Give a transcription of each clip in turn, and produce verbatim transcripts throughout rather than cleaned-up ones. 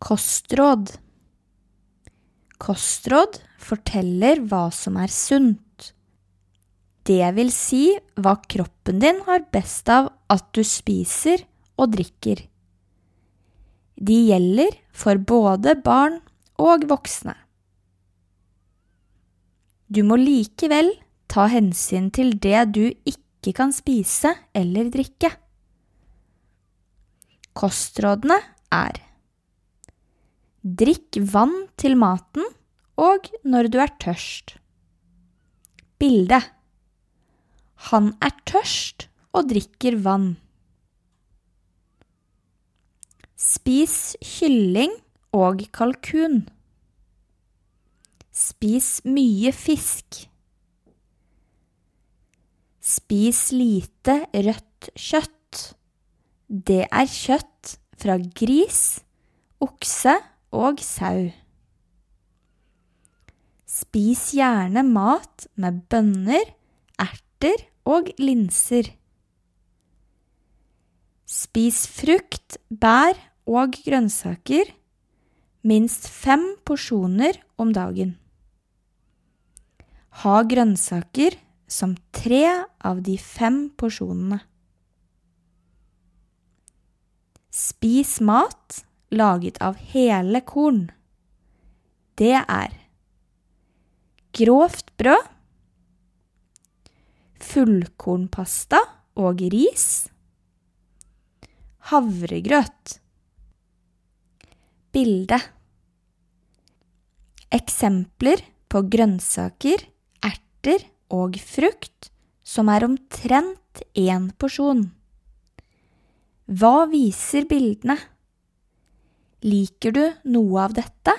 Kostråd. Kostråd forteller hva som er sunt. Det vil si hva kroppen din har best av at du spiser og drikker. De gjelder for både barn og voksne. Du må likevel ta hensyn til det du ikke kan spise eller drikke. Kostrådene er: drikk vann til maten og når du er tørst. Bilde: han er tørst og drikker vann. Spis kylling og kalkun. Spis mye fisk. Spis lite rødt kjøtt. Det er kjøtt fra gris, okse og sau. Spis gjerne mat med bønner, erter og linser. Spis frukt, bær og grønnsaker, minst fem porsjoner om dagen. Ha grønnsaker som tre av de fem porsjonene. Spis mat laget av hele korn. Det er grovt brød, fullkornpasta og ris, havregrøt. Bilde: eksempler på grønnsaker, erter og frukt som er omtrent en porsjon. Hva viser bildene? Liker du noe av dette?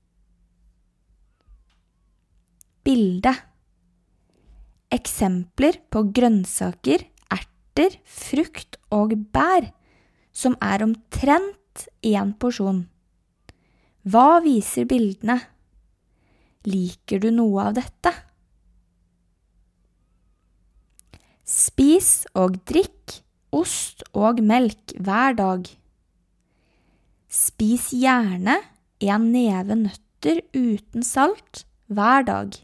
Bilde: eksempler på grønnsaker, erter, frukt og bær som er omtrent en porsjon. Hva viser bildene? Liker du noe av dette? Spis og drikk ost og melk hver dag. Spis gjerne en neve nøtter uten salt hver dag.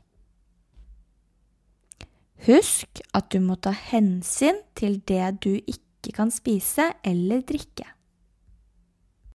Husk at du må ta hensyn til det du ikke kan spise eller drikke.